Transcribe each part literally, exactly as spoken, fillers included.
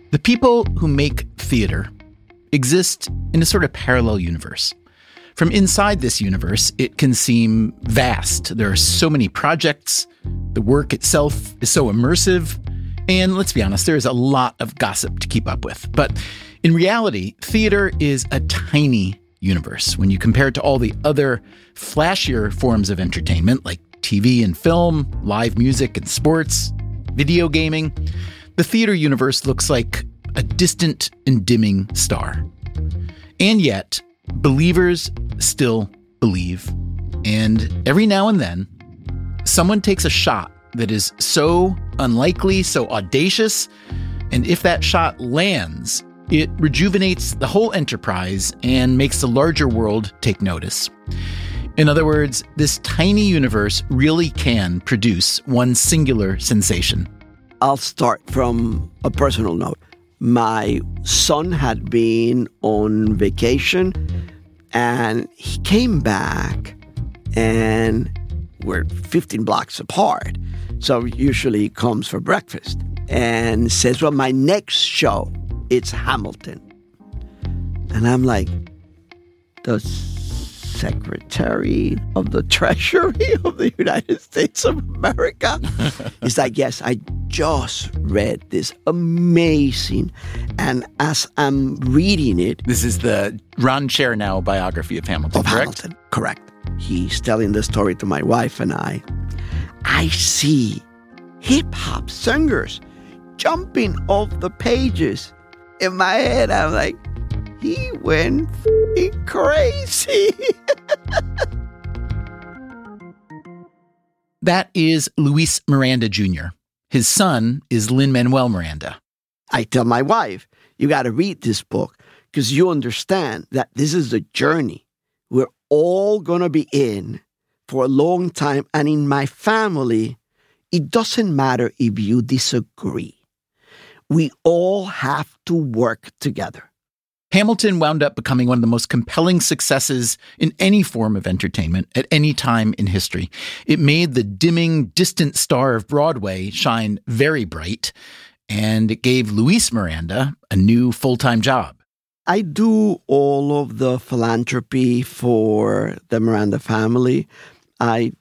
The people who make theater exist in a sort of parallel universe. From inside this universe, it can seem vast. There are so many projects. The work itself is so immersive. And let's be honest, there is a lot of gossip to keep up with. But in reality, theater is a tiny universe when you compare it to all the other flashier forms of entertainment like T V and film, live music and sports, video gaming. The theater universe looks like a distant and dimming star. And yet, believers still believe. And every now and then, someone takes a shot that is so unlikely, so audacious, and if that shot lands, it rejuvenates the whole enterprise and makes the larger world take notice. In other words, this tiny universe really can produce one singular sensation. I'll start from a personal note. My son had been on vacation and he came back and we're fifteen blocks apart. So usually he comes for breakfast and says, well, my next show, it's Hamilton. And I'm like, the Secretary of the Treasury of the United States of America? He's like, yes, I just read this amazing. And as I'm reading it... This is the Ron Chernow biography of Hamilton, of correct? Hamilton, correct. He's telling the story to my wife and I. I see hip-hop singers jumping off the pages. In my head, I'm like, he went f***ing crazy. That is Luis Miranda Junior His son is Lin-Manuel Miranda. I tell my wife, you got to read this book because you understand that this is a journey we're all going to be in for a long time. And in my family, it doesn't matter if you disagree. We all have to work together. Hamilton wound up becoming one of the most compelling successes in any form of entertainment at any time in history. It made the dimming, distant star of Broadway shine very bright, and it gave Luis Miranda a new full-time job. I do all of the philanthropy for the Miranda family. I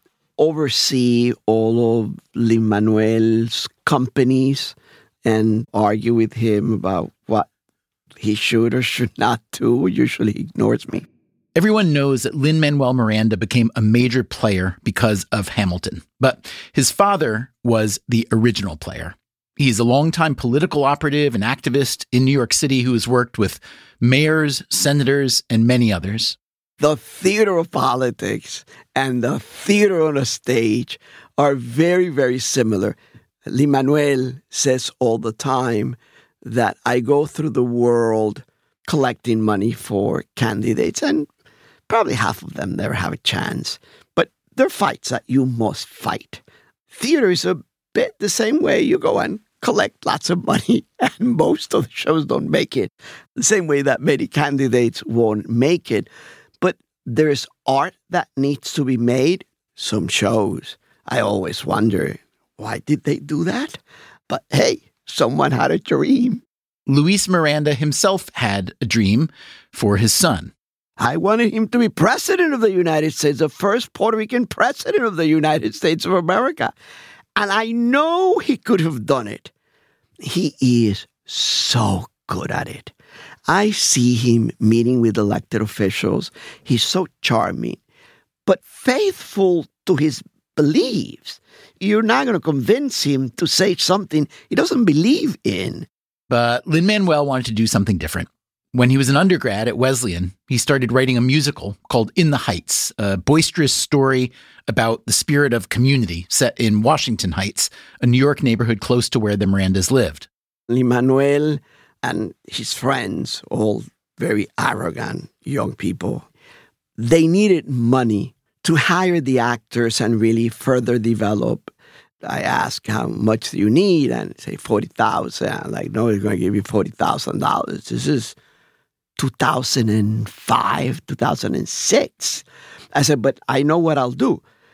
oversee all of Lin-Manuel's companies and argue with him about what he should or should not do. Usually he ignores me. Everyone knows that Lin-Manuel Miranda became a major player because of Hamilton, but his father was the original player. He's a longtime political operative and activist in New York City who has worked with mayors, senators, and many others. The theater of politics and the theater on a stage are very, very similar. Lin-Manuel says all the time that I go through the world collecting money for candidates, and probably half of them never have a chance. But they're fights that you must fight. Theater is a bit the same way. You go and collect lots of money, and most of the shows don't make it. The same way that many candidates won't make it. But there's art that needs to be made. Some shows, I always wonder, why did they do that? But hey, someone had a dream. Luis Miranda himself had a dream for his son. I wanted him to be president of the United States, the first Puerto Rican president of the United States of America. And I know he could have done it. He is so good at it. I see him meeting with elected officials. He's so charming, but faithful to his beliefs. You're not going to convince him to say something he doesn't believe in. But Lin-Manuel wanted to do something different. When he was an undergrad at Wesleyan, he started writing a musical called In the Heights, a boisterous story about the spirit of community set in Washington Heights, a New York neighborhood close to where the Mirandas lived. Lin-Manuel and his friends, all very arrogant young people, they needed money to hire the actors and really further develop. I ask, how much do you need? And say forty thousand dollars. I'm like, no, we're going to give you forty thousand dollars. This is two thousand five, two thousand six. I said, but I know what I'll do.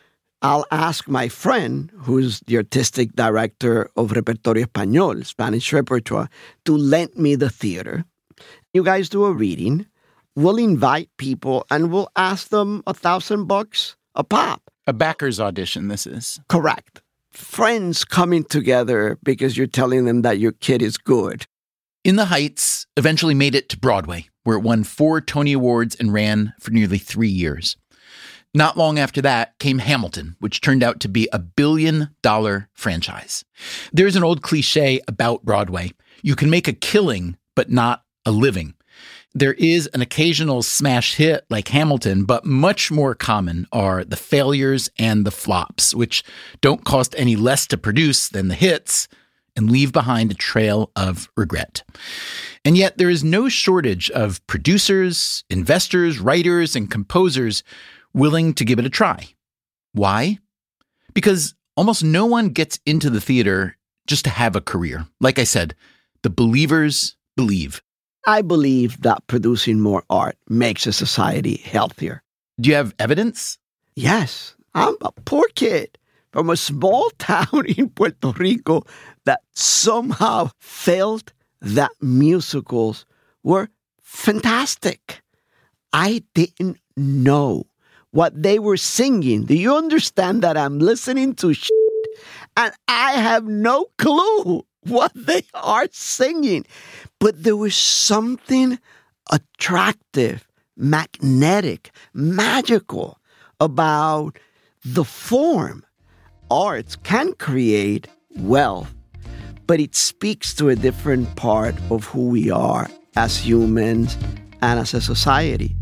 I'll ask my friend, who's the artistic director of Repertorio Español, Spanish repertoire, to lend me the theater. You guys do a reading. We'll invite people and we'll ask them a thousand bucks a pop. A backer's audition, this is. Correct. Friends coming together because you're telling them that your kid is good. In the Heights eventually made it to Broadway, where it won four Tony Awards and ran for nearly three years. Not long after that came Hamilton, which turned out to be a billion-dollar franchise. There's an old cliche about Broadway. You can make a killing, but not a living. There is an occasional smash hit like Hamilton, but much more common are the failures and the flops, which don't cost any less to produce than the hits and leave behind a trail of regret. And yet there is no shortage of producers, investors, writers, and composers willing to give it a try. Why? Because almost no one gets into the theater just to have a career. Like I said, the believers believe. I believe that producing more art makes a society healthier. Do you have evidence? Yes. I'm a poor kid from a small town in Puerto Rico that somehow felt that musicals were fantastic. I didn't know what they were singing. Do you understand that I'm listening to shit and I have no clue what they are singing? But there was something attractive, magnetic, magical about the form. Arts can create wealth, but it speaks to a different part of who we are as humans and as a society.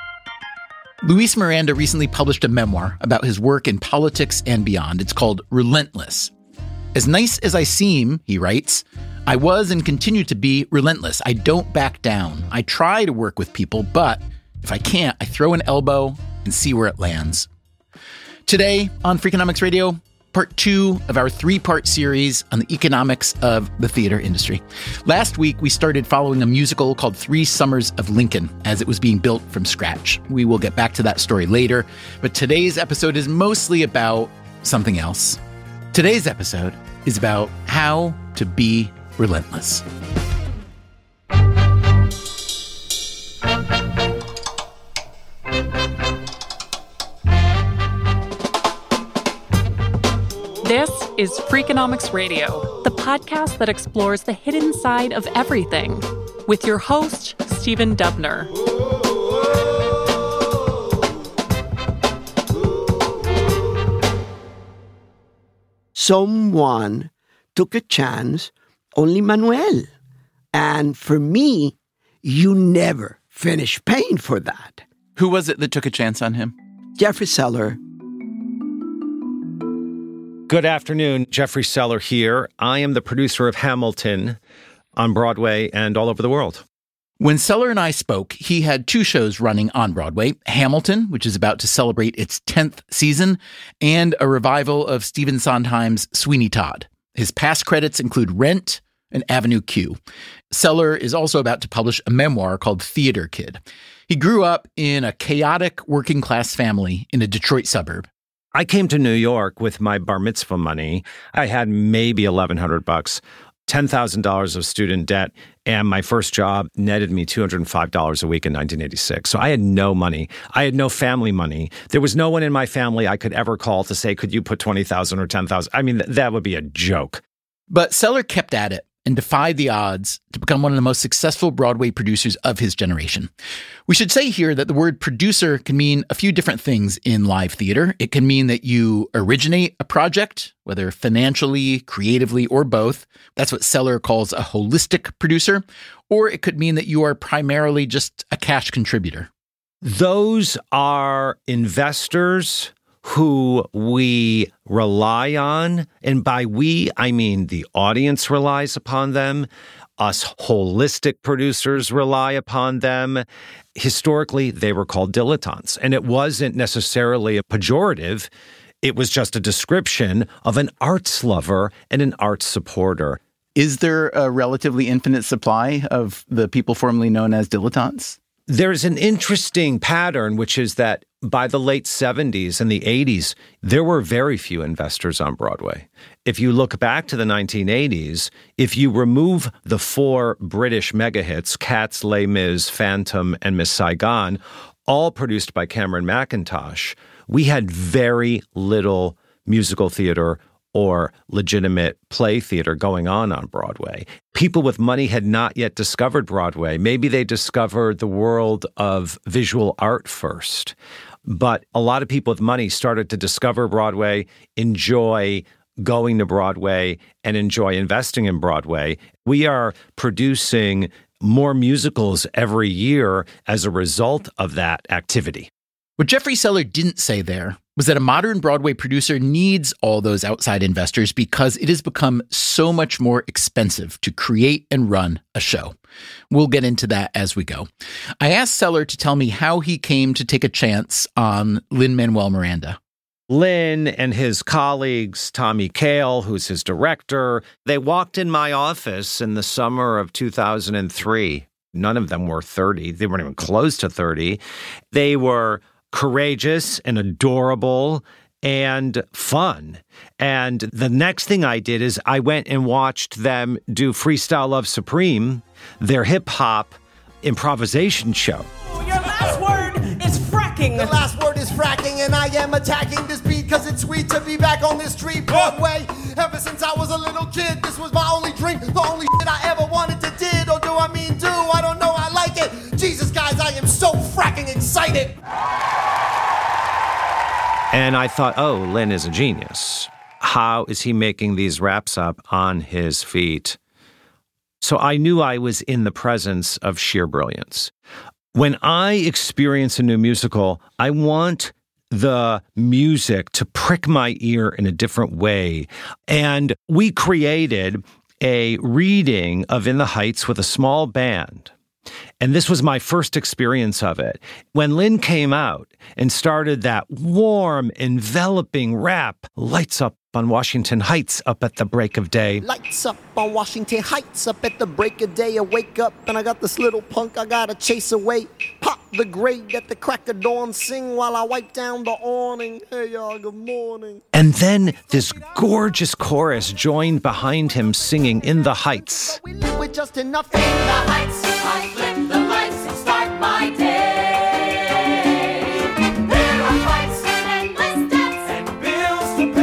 Luis Miranda recently published a memoir about his work in politics and beyond. It's called Relentless. As nice as I seem, he writes, I was and continue to be relentless. I don't back down. I try to work with people, but if I can't, I throw an elbow and see where it lands. Today on Freakonomics Radio, part two of our three-part series on the economics of the theater industry. Last week, we started following a musical called Three Summers of Lincoln as it was being built from scratch. We will get back to that story later, but today's episode is mostly about something else. Today's episode is about how to be relentless. This is Freakonomics Radio, the podcast that explores the hidden side of everything, with your host, Stephen Dubner. Someone took a chance on Lin-Manuel. And for me, you never finish paying for that. Who was it that took a chance on him? Jeffrey Seller. Good afternoon, Jeffrey Seller here. I am the producer of Hamilton on Broadway and all over the world. When Seller and I spoke, he had two shows running on Broadway, Hamilton, which is about to celebrate its tenth season, and a revival of Stephen Sondheim's Sweeney Todd. His past credits include Rent and Avenue Q. Seller is also about to publish a memoir called Theater Kid. He grew up in a chaotic working-class family in a Detroit suburb. I came to New York with my bar mitzvah money. I had maybe eleven hundred bucks, ten thousand dollars of student debt, and my first job netted me two hundred five dollars a week in nineteen eighty-six. So I had no money. I had no family money. There was no one in my family I could ever call to say, could you put twenty thousand dollars or ten thousand dollars? I mean, th- that would be a joke. But Seller kept at it and defied the odds to become one of the most successful Broadway producers of his generation. We should say here that the word producer can mean a few different things in live theater. It can mean that you originate a project, whether financially, creatively, or both. That's what Seller calls a holistic producer. Or it could mean that you are primarily just a cash contributor. Those are investors who we rely on. And by we, I mean the audience relies upon them. Us holistic producers rely upon them. Historically, they were called dilettantes. And it wasn't necessarily a pejorative. It was just a description of an arts lover and an arts supporter. Is there a relatively infinite supply of the people formerly known as dilettantes? There's an interesting pattern, which is that by the late seventies and the eighties, there were very few investors on Broadway. If you look back to the nineteen eighties, if you remove the four British mega hits, Cats, Les Mis, Phantom, and Miss Saigon, all produced by Cameron Mackintosh, we had very little musical theater or legitimate play theater going on on Broadway. People with money had not yet discovered Broadway. Maybe they discovered the world of visual art first. But a lot of people with money started to discover Broadway, enjoy going to Broadway, and enjoy investing in Broadway. We are producing more musicals every year as a result of that activity. What Jeffrey Seller didn't say there was that a modern Broadway producer needs all those outside investors because it has become so much more expensive to create and run a show. We'll get into that as we go. I asked Seller to tell me how he came to take a chance on Lin-Manuel Miranda. Lin and his colleagues, Tommy Kail, who's his director, they walked in my office in the summer of two thousand three. None of them were thirty. They weren't even close to thirty. They were courageous and adorable and fun. And the next thing I did is I went and watched them do Freestyle Love Supreme, their hip-hop improvisation show. Your last word is fracking. The last word is fracking, and I am attacking this beat because it's sweet to be back on this street Broadway. Ever since I was a little kid, this was my only dream, the only shit I ever wanted to did, or do I mean do? I don't know, I like it. Jesus, guys, I am so fracking excited. And I thought, oh, Lin is a genius. How is he making these raps up on his feet? So I knew I was in the presence of sheer brilliance. When I experience a new musical, I want the music to prick my ear in a different way. And we created a reading of In the Heights with a small band. And this was my first experience of it. When Lin came out and started that warm, enveloping rap, lights up on Washington Heights up at the break of day. Lights up on Washington Heights up at the break of day. I wake up and I got this little punk I gotta chase away. Pop the grade at the crack of dawn, sing while I wipe down the awning. Hey y'all, good morning. And then this gorgeous chorus joined behind him singing In the Heights. We live with just enough In the heights, I flip the lights and start my day. There are fights and endless debts and bills to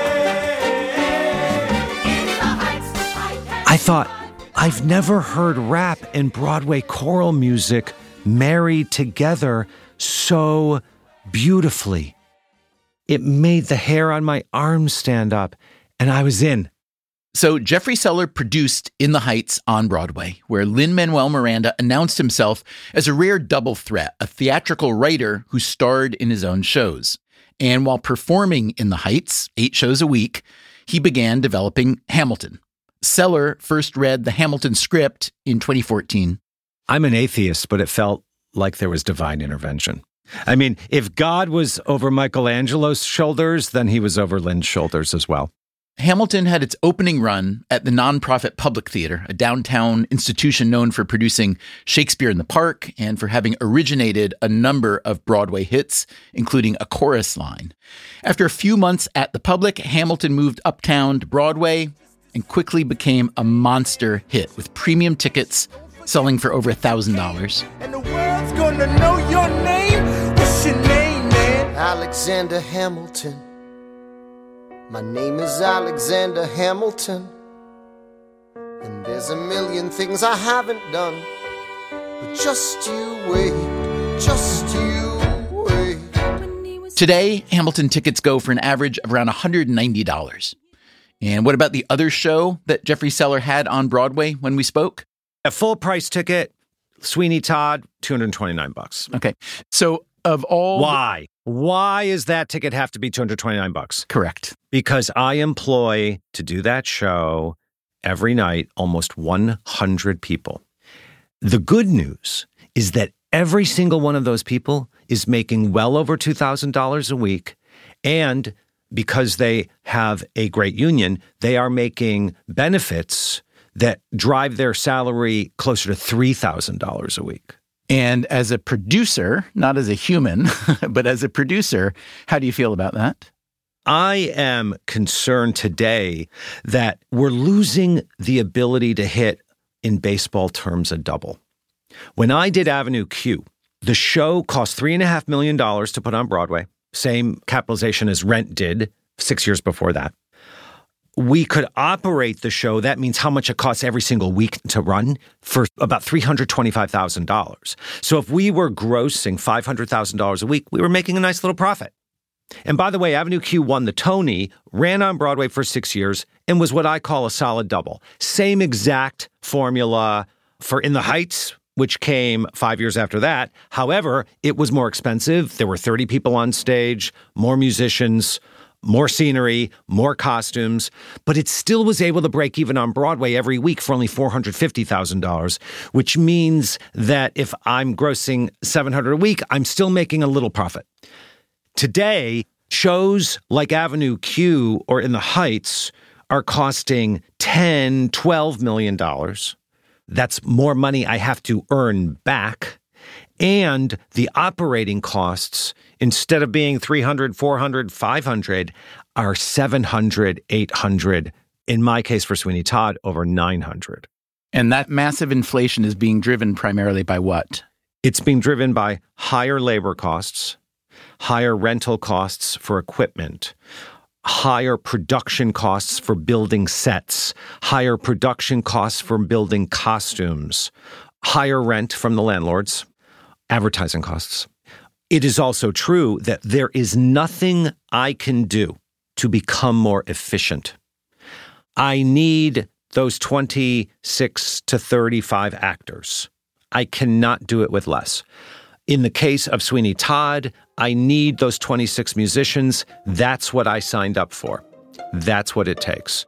pay. In the heights, I can I thought, I've never heard rap and Broadway choral music married together so beautifully. It made the hair on my arms stand up, and I was in. So Jeffrey Seller produced In the Heights on Broadway, where Lin-Manuel Miranda announced himself as a rare double threat, a theatrical writer who starred in his own shows. And while performing In the Heights, eight shows a week, he began developing Hamilton. Seller first read the Hamilton script in twenty fourteen. I'm an atheist, but it felt like there was divine intervention. I mean, if God was over Michelangelo's shoulders, then he was over Lin's shoulders as well. Hamilton had its opening run at the nonprofit Public Theater, a downtown institution known for producing Shakespeare in the Park and for having originated a number of Broadway hits, including a chorus line. After a few months at the Public, Hamilton moved uptown to Broadway and quickly became a monster hit with premium tickets selling for over one thousand dollars. And the world's gonna know your name. What's your name, man? Alexander Hamilton. My name is Alexander Hamilton. And there's a million things I haven't done. But just you wait, just you wait. Today, Hamilton tickets go for an average of around one hundred ninety dollars. And what about the other show that Jeffrey Seller had on Broadway when we spoke? A full price ticket, Sweeney Todd, two hundred twenty-nine bucks. Okay. So of all... Why? Why does that ticket have to be two hundred twenty-nine bucks? Correct. Because I employ to do that show every night almost one hundred people. The good news is that every single one of those people is making well over two thousand dollars a week. And because they have a great union, they are making benefits that drive their salary closer to three thousand dollars a week. And as a producer, not as a human, but as a producer, how do you feel about that? I am concerned today that we're losing the ability to hit, in baseball terms, a double. When I did Avenue Q, the show cost three and a half million dollars to put on Broadway, same capitalization as Rent did six years before that. We could operate the show, that means how much it costs every single week to run, for about three hundred twenty-five thousand dollars. So if we were grossing five hundred thousand dollars a week, we were making a nice little profit. And by the way, Avenue Q won the Tony, ran on Broadway for six years, and was what I call a solid double. Same exact formula for In the Heights, which came five years after that. However, it was more expensive. There were thirty people on stage, more musicians, more scenery, more costumes, but it still was able to break even on Broadway every week for only four hundred fifty thousand dollars, which means that if I'm grossing seven hundred dollars a week, I'm still making a little profit. Today, shows like Avenue Q or In the Heights are costing ten, twelve million dollars. That's more money I have to earn back. And the operating costs, instead of being three hundred, four hundred, five hundred, are seven hundred, eight hundred. In my case, for Sweeney Todd, over nine hundred. And that massive inflation is being driven primarily by what? It's being driven by higher labor costs, higher rental costs for equipment, higher production costs for building sets, higher production costs for building costumes, higher rent from the landlords, advertising costs. It is also true that there is nothing I can do to become more efficient. I need those twenty-six to thirty-five actors. I cannot do it with less. In the case of Sweeney Todd, I need those twenty-six musicians. That's what I signed up for. That's what it takes.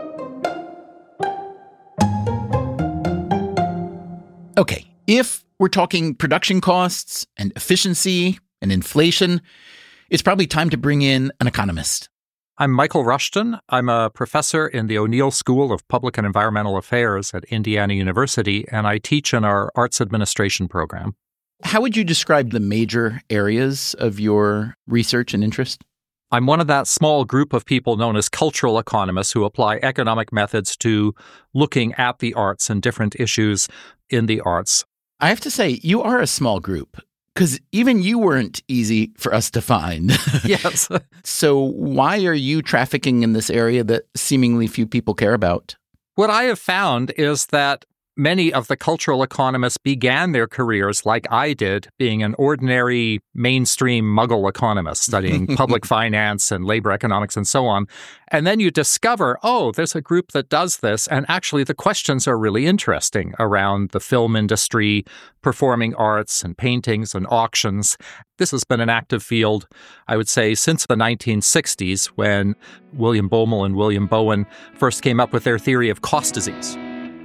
Okay, if we're talking production costs and efficiency and inflation, it's probably time to bring in an economist. I'm Michael Rushton. I'm a professor in the O'Neill School of Public and Environmental Affairs at Indiana University, and I teach in our arts administration program. How would you describe the major areas of your research and interest? I'm one of that small group of people known as cultural economists who apply economic methods to looking at the arts and different issues in the arts. I have to say, you are a small group, because even you weren't easy for us to find. Yes. So why are you trafficking in this area that seemingly few people care about? What I have found is that many of the cultural economists began their careers like I did, being an ordinary mainstream muggle economist, studying public finance and labor economics and so on. And then you discover, oh, there's a group that does this. And actually, the questions are really interesting around the film industry, performing arts and paintings and auctions. This has been an active field, I would say, since the nineteen sixties, when William Baumol and William Bowen first came up with their theory of cost disease.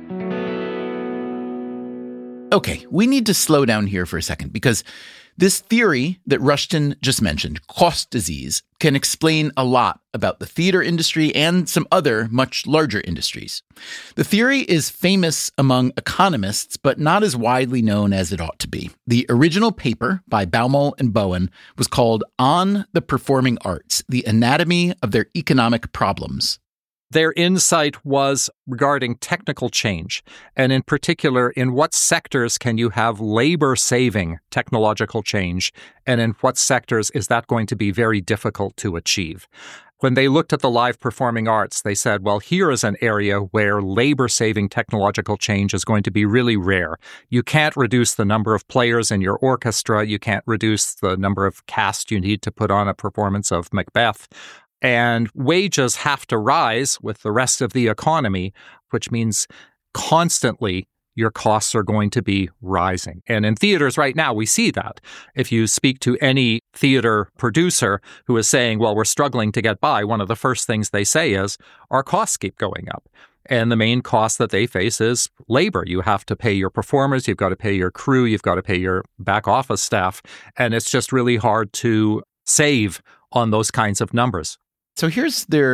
Okay, we need to slow down here for a second, because this theory that Rushton just mentioned, cost disease, can explain a lot about the theater industry and some other much larger industries. The theory is famous among economists, but not as widely known as it ought to be. The original paper by Baumol and Bowen was called On the Performing Arts, the Anatomy of Their Economic Problems. Their insight was regarding technical change, and in particular, in what sectors can you have labor-saving technological change, and in what sectors is that going to be very difficult to achieve. When they looked at the live performing arts, they said, well, here is an area where labor-saving technological change is going to be really rare. You can't reduce the number of players in your orchestra. You can't reduce the number of cast you need to put on a performance of Macbeth. And wages have to rise with the rest of the economy, which means constantly your costs are going to be rising. And in theaters right now, we see that. If you speak to any theater producer who is saying, well, we're struggling to get by, one of the first things they say is, our costs keep going up. And the main cost that they face is labor. You have to pay your performers, you've got to pay your crew, you've got to pay your back office staff. And it's just really hard to save on those kinds of numbers. So here's their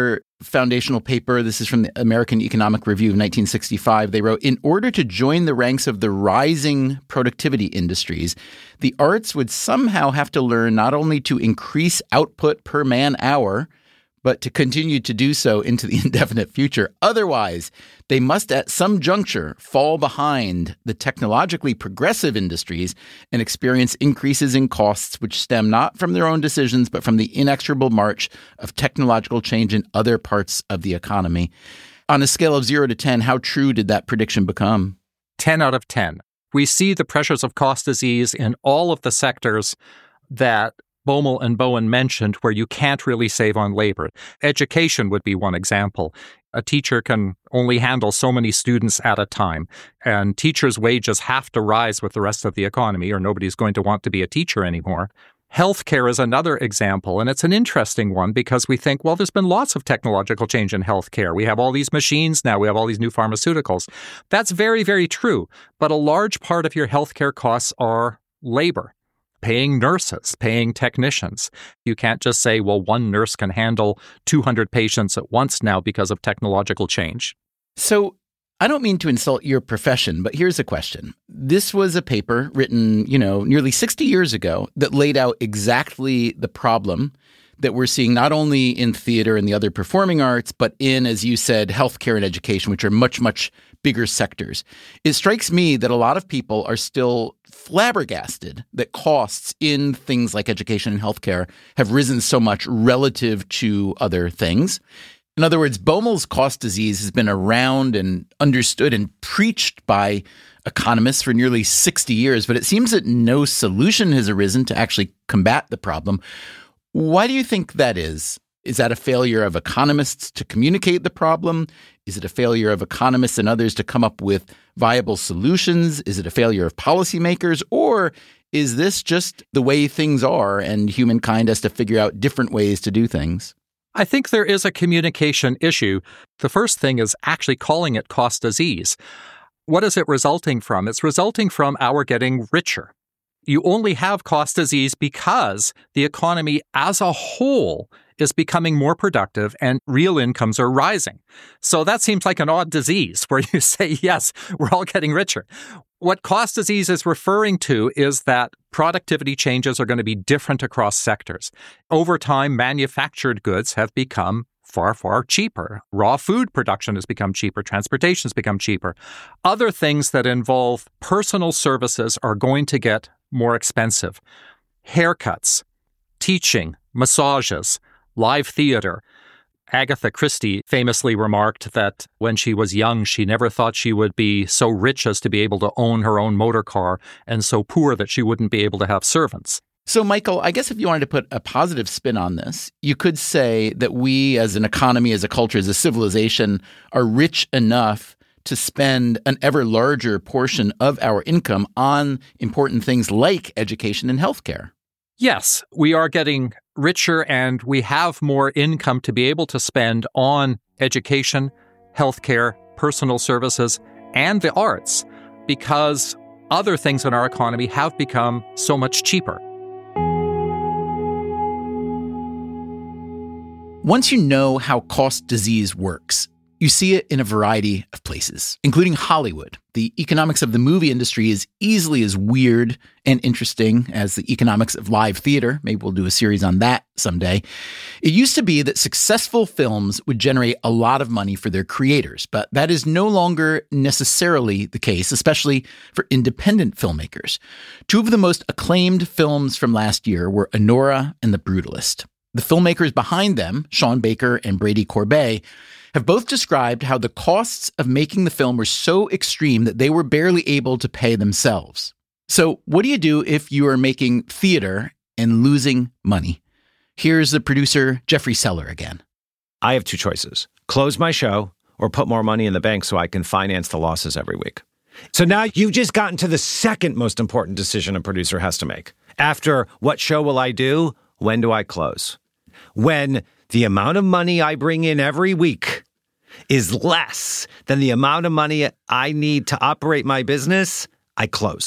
foundational paper. This is from the American Economic Review of nineteen sixty-five. They wrote, in order to join the ranks of the rising productivity industries, the arts would somehow have to learn not only to increase output per man hour, but to continue to do so into the indefinite future. Otherwise, they must at some juncture fall behind the technologically progressive industries and experience increases in costs which stem not from their own decisions, but from the inexorable march of technological change in other parts of the economy. On a scale of zero to ten, how true did that prediction become? ten out of ten. We see the pressures of cost disease in all of the sectors that Baumol and Bowen mentioned where you can't really save on labor. Education would be one example. A teacher can only handle so many students at a time, and teachers' wages have to rise with the rest of the economy or nobody's going to want to be a teacher anymore. Healthcare is another example, and it's an interesting one because we think, well, there's been lots of technological change in healthcare. We have all these machines now. We have all these new pharmaceuticals. That's very, very true, but a large part of your healthcare costs are labor. Paying nurses, paying technicians. You can't just say, well, one nurse can handle two hundred patients at once now because of technological change. So I don't mean to insult your profession, but here's a question. This was a paper written, you know, nearly sixty years ago that laid out exactly the problem that we're seeing not only in theater and the other performing arts, but in, as you said, healthcare and education, which are much, much bigger sectors. It strikes me that a lot of people are still flabbergasted that costs in things like education and healthcare have risen so much relative to other things. In other words, Baumol's cost disease has been around and understood and preached by economists for nearly sixty years, but it seems that no solution has arisen to actually combat the problem. Why do you think that is? Is that a failure of economists to communicate the problem? Is it a failure of economists and others to come up with viable solutions? Is it a failure of policymakers? Or is this just the way things are and humankind has to figure out different ways to do things? I think there is a communication issue. The first thing is actually calling it cost disease. What is it resulting from? It's resulting from our getting richer. You only have cost disease because the economy as a whole is becoming more productive and real incomes are rising. So that seems like an odd disease where you say, yes, we're all getting richer. What cost disease is referring to is that productivity changes are going to be different across sectors. Over time, manufactured goods have become far, far cheaper. Raw food production has become cheaper. Transportation has become cheaper. Other things that involve personal services are going to get more expensive. Haircuts, teaching, massages, live theater. Agatha Christie famously remarked that when she was young, she never thought she would be so rich as to be able to own her own motor car and so poor that she wouldn't be able to have servants. So, Michael, I guess if you wanted to put a positive spin on this, you could say that we as an economy, as a culture, as a civilization are rich enough to spend an ever larger portion of our income on important things like education and healthcare. Yes, we are getting richer and we have more income to be able to spend on education, healthcare, personal services, and the arts because other things in our economy have become so much cheaper. Once you know how cost disease works, you see it in a variety of places, including Hollywood. The economics of the movie industry is easily as weird and interesting as the economics of live theater. Maybe we'll do a series on that someday. It used to be that successful films would generate a lot of money for their creators, but that is no longer necessarily the case, especially for independent filmmakers. Two of the most acclaimed films from last year were Anora and The Brutalist. The filmmakers behind them, Sean Baker and Brady Corbet, have both described how the costs of making the film were so extreme that they were barely able to pay themselves. So what do you do if you are making theater and losing money? Here's the producer, Jeffrey Seller, again. I have two choices. Close my show or put more money in the bank so I can finance the losses every week. So now you've just gotten to the second most important decision a producer has to make. After what show will I do? When do I close? When the amount of money I bring in every week is less than the amount of money I need to operate my business, I close.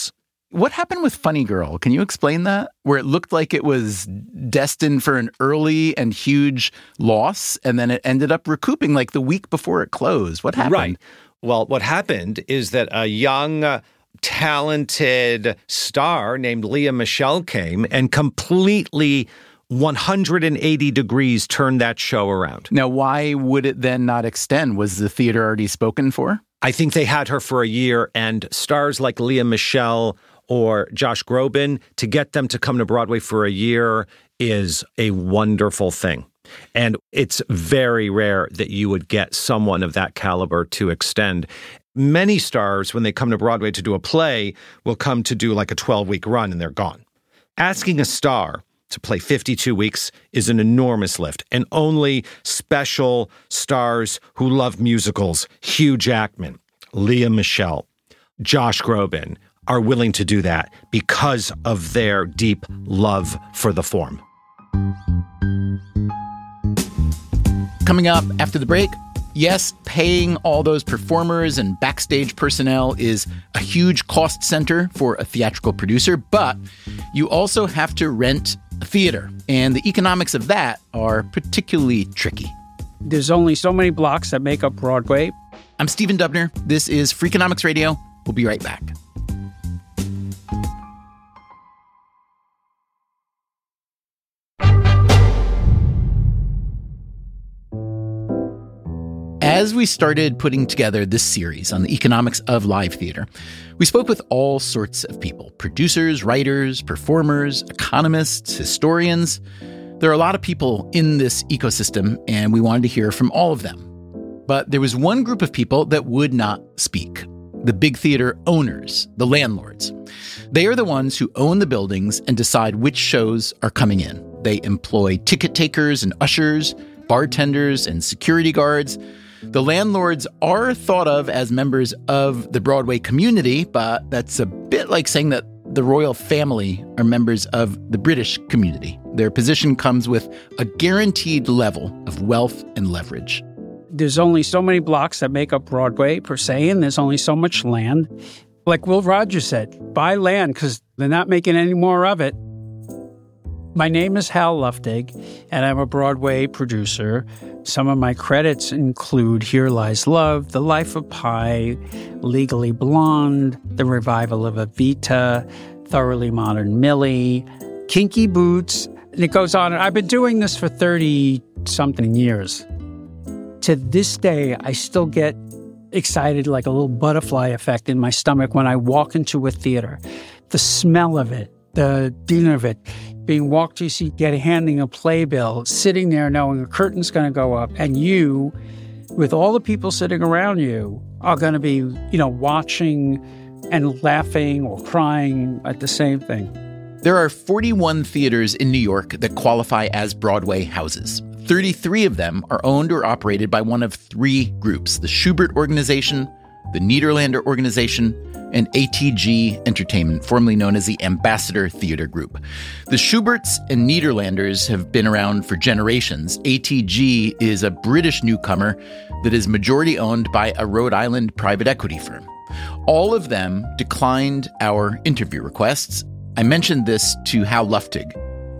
What happened with Funny Girl? Can you explain that? Where it looked like it was destined for an early and huge loss, and then it ended up recouping like the week before it closed. What happened? Right. Well, what happened is that a young, uh, talented star named Lea Michele came and completely one hundred eighty degrees turned that show around. Now, why would it then not extend? Was the theater already spoken for? I think they had her for a year, and stars like Lea Michele or Josh Groban, to get them to come to Broadway for a year is a wonderful thing. And it's very rare that you would get someone of that caliber to extend. Many stars, when they come to Broadway to do a play, will come to do like a twelve-week run and they're gone. Asking a star to play fifty-two weeks is an enormous lift, and only special stars who love musicals, Hugh Jackman, Lea Michele, Josh Groban, are willing to do that because of their deep love for the form. Coming up after the break, yes, paying all those performers and backstage personnel is a huge cost center for a theatrical producer, but you also have to rent a theater, and the economics of that are particularly tricky. There's only so many blocks that make up Broadway. I'm Stephen Dubner. This is Freakonomics Radio. We'll be right back. As we started putting together this series on the economics of live theater, we spoke with all sorts of people: producers, writers, performers, economists, historians. There are a lot of people in this ecosystem, and we wanted to hear from all of them. But there was one group of people that would not speak: the big theater owners, the landlords. They are the ones who own the buildings and decide which shows are coming in. They employ ticket takers and ushers, bartenders and security guards. The landlords are thought of as members of the Broadway community, but that's a bit like saying that the royal family are members of the British community. Their position comes with a guaranteed level of wealth and leverage. There's only so many blocks that make up Broadway, per se, and there's only so much land. Like Will Rogers said, buy land because they're not making any more of it. My name is Hal Luftig, and I'm a Broadway producer. Some of my credits include Here Lies Love, The Life of Pi, Legally Blonde, the revival of Evita, Thoroughly Modern Millie, Kinky Boots, and it goes on. I've been doing this for thirty-something years. To this day, I still get excited, like a little butterfly effect in my stomach when I walk into a theater. The smell of it, the dinner of it, being walked to your seat, getting handing a playbill, sitting there knowing a curtain's going to go up, and you, with all the people sitting around you, are going to be, you know, watching and laughing or crying at the same thing. There are forty-one theaters in New York that qualify as Broadway houses. thirty-three of them are owned or operated by one of three groups: the Shubert Organization, the Nederlander Organization, and A T G Entertainment, formerly known as the Ambassador Theater Group. The Schuberts and Nederlanders have been around for generations. A T G is a British newcomer that is majority owned by a Rhode Island private equity firm. All of them declined our interview requests. I mentioned this to Hal Luftig.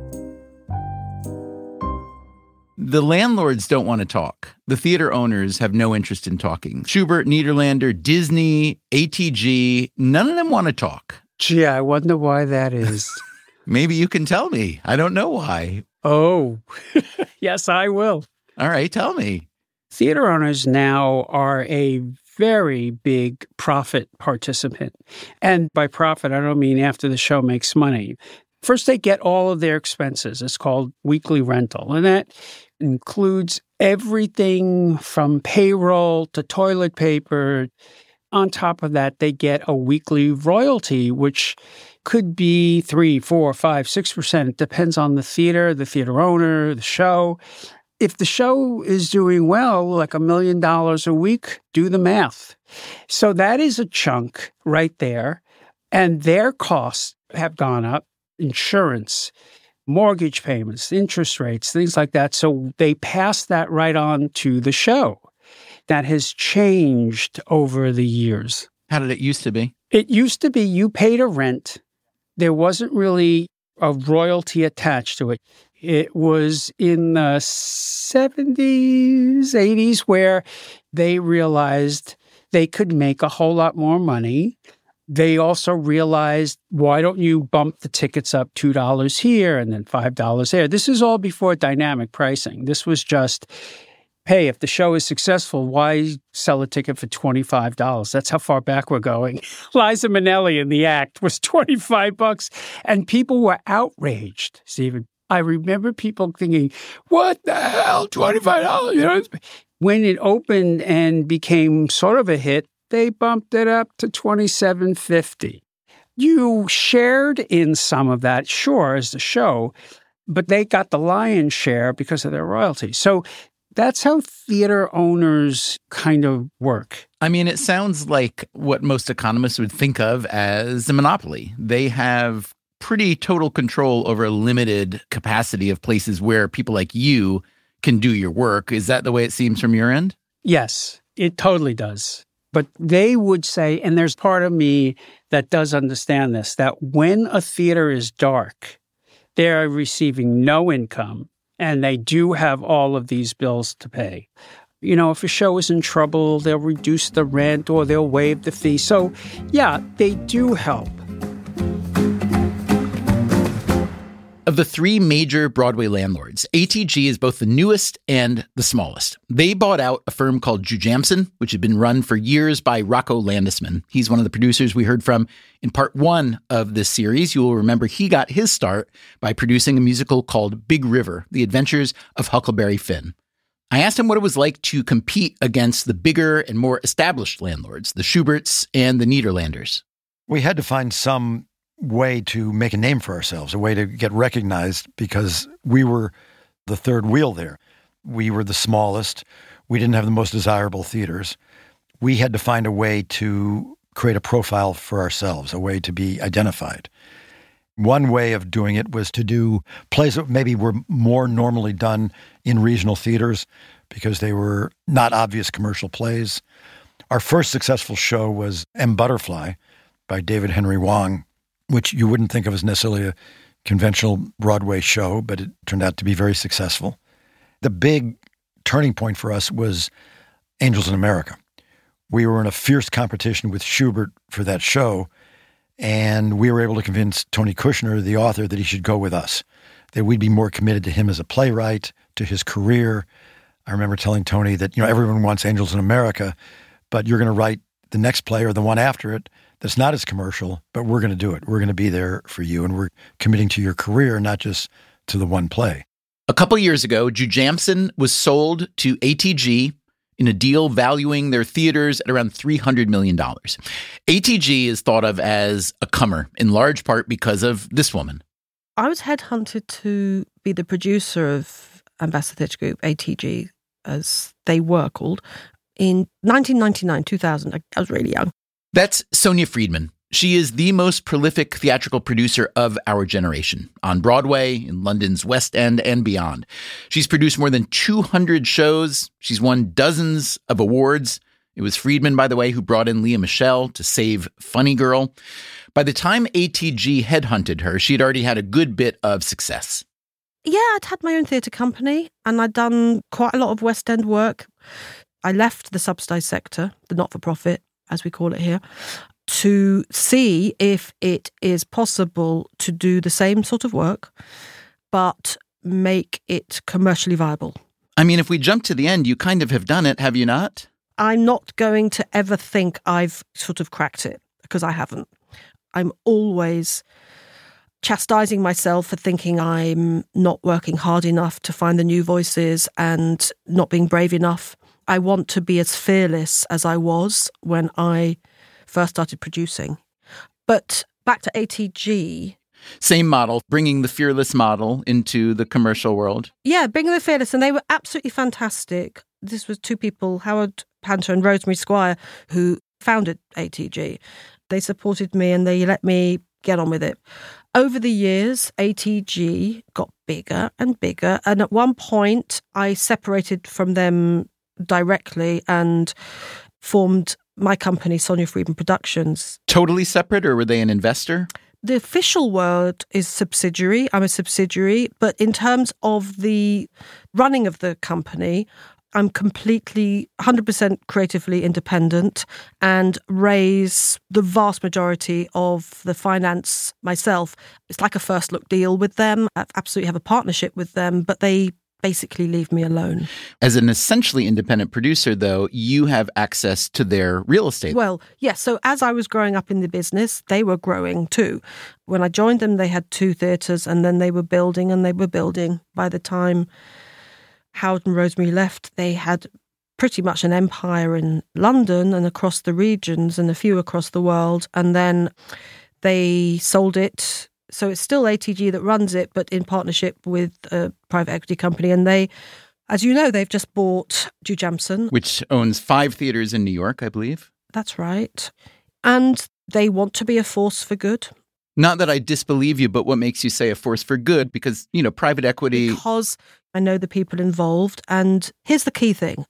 The landlords don't want to talk. The theater owners have no interest in talking. Shubert, Nederlander, Disney, A T G, none of them want to talk. Gee, I wonder why that is. Maybe you can tell me. I don't know why. Oh, yes, I will. All right, tell me. Theater owners now are a very big profit participant. And by profit, I don't mean after the show makes money. First, they get all of their expenses. It's called weekly rental, and that includes everything from payroll to toilet paper. On top of that, they get a weekly royalty, which could be three, four, five, six percent. It depends on the theater, the theater owner, the show. If the show is doing well, like a million dollars a week, do the math. So that is a chunk right there. And their costs have gone up. Insurance, mortgage payments, interest rates, things like that. So they pass that right on to the show. That has changed over the years. How did it used to be? It used to be you paid a rent. There wasn't really a royalty attached to it. It was in the seventies, eighties, where they realized they could make a whole lot more money. They also realized, why don't you bump the tickets up two dollars here and then five dollars there? This is all before dynamic pricing. This was just, hey, if the show is successful, why sell a ticket for twenty-five dollars? That's how far back we're going. Liza Minnelli in The Act was twenty-five bucks, and people were outraged, Stephen. I remember people thinking, what the hell, twenty-five dollars? You know? When it opened and became sort of a hit, they bumped it up to twenty-seven fifty. You shared in some of that, sure, as the show, but they got the lion's share because of their royalty. So that's how theater owners kind of work. I mean, it sounds like what most economists would think of as a monopoly. They have pretty total control over a limited capacity of places where people like you can do your work. Is that the way it seems from your end? Yes, it totally does. But they would say, and there's part of me that does understand this, that when a theater is dark, they're receiving no income, and they do have all of these bills to pay. You know, if a show is in trouble, they'll reduce the rent or they'll waive the fee. So, yeah, they do help. Of the three major Broadway landlords, A T G is both the newest and the smallest. They bought out a firm called Jujamcyn, which had been run for years by Rocco Landesman. He's one of the producers we heard from in part one of this series. You will remember he got his start by producing a musical called Big River, The Adventures of Huckleberry Finn. I asked him what it was like to compete against the bigger and more established landlords, the Schuberts and the Niederlanders. We had to find some way to make a name for ourselves, a way to get recognized, because we were the third wheel there. We were the smallest. We didn't have the most desirable theaters. We had to find a way to create a profile for ourselves, a way to be identified. One way of doing it was to do plays that maybe were more normally done in regional theaters because they were not obvious commercial plays. Our first successful show was M. Butterfly by David Henry Hwang, which you wouldn't think of as necessarily a conventional Broadway show, but it turned out to be very successful. The big turning point for us was Angels in America. We were in a fierce competition with Schubert for that show, and we were able to convince Tony Kushner, the author, that he should go with us, that we'd be more committed to him as a playwright, to his career. I remember telling Tony that, you know, everyone wants Angels in America, but you're going to write the next play or the one after it that's not as commercial, but we're going to do it. We're going to be there for you, and we're committing to your career, not just to the one play. A couple years ago, Jujamcyn was sold to A T G in a deal valuing their theaters at around three hundred million dollars. A T G is thought of as a comer, in large part because of this woman. I was headhunted to be the producer of Ambassador Theatre Group, A T G, as they were called, in nineteen ninety-nine, two thousand. I was really young. That's Sonia Friedman. She is the most prolific theatrical producer of our generation, on Broadway, in London's West End, and beyond. She's produced more than two hundred shows. She's won dozens of awards. It was Friedman, by the way, who brought in Lea Michele to save Funny Girl. By the time A T G headhunted her, she'd already had a good bit of success. Yeah, I'd had my own theatre company, and I'd done quite a lot of West End work. I left the subsidised sector, the not-for-profit, as we call it here, to see if it is possible to do the same sort of work, but make it commercially viable. I mean, if we jump to the end, you kind of have done it, have you not? I'm not going to ever think I've sort of cracked it, because I haven't. I'm always chastising myself for thinking I'm not working hard enough to find the new voices and not being brave enough. I want to be as fearless as I was when I first started producing. But back to A T G. Same model, bringing the fearless model into the commercial world. Yeah, bringing the fearless, and they were absolutely fantastic. This was two people, Howard Panter and Rosemary Squire, who founded A T G. They supported me and they let me get on with it. Over the years, A T G got bigger and bigger, and at one point I separated from them directly and formed my company, Sonia Friedman Productions. Totally separate, or were they an investor? The official word is subsidiary. I'm a subsidiary. But in terms of the running of the company, I'm completely one hundred percent creatively independent and raise the vast majority of the finance myself. It's like a first look deal with them. I absolutely have a partnership with them, but they basically leave me alone. As an essentially independent producer, though, you have access to their real estate. Well, yes. So as I was growing up in the business, they were growing too. When I joined them, they had two theatres, and then they were building and they were building. By the time Howard and Rosemary left, they had pretty much an empire in London and across the regions and a few across the world. And then they sold it. So it's still A T G that runs it, but in partnership with a private equity company. And they, as you know, they've just bought Jujamcyn, which owns five theaters in New York, I believe. That's right. And they want to be a force for good. Not that I disbelieve you, but what makes you say a force for good? Because, you know, private equity... Because I know the people involved. And here's the key thing.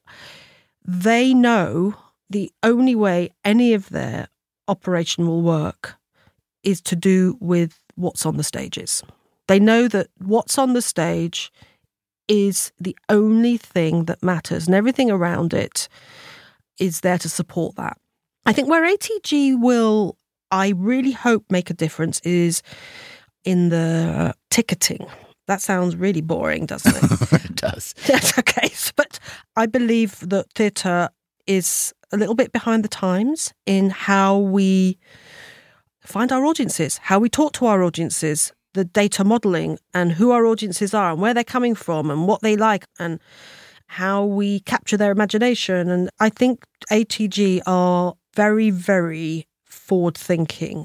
They know the only way any of their operation will work is to do with what's on the stages. They know that what's on the stage is the only thing that matters, and everything around it is there to support that. I think where A T G will, I really hope, make a difference is in the ticketing. That sounds really boring, doesn't it? It does. That's okay. But I believe that theatre is a little bit behind the times in how we find our audiences, how we talk to our audiences, the data modelling and who our audiences are and where they're coming from and what they like and how we capture their imagination. And I think A T G are very, very forward-thinking.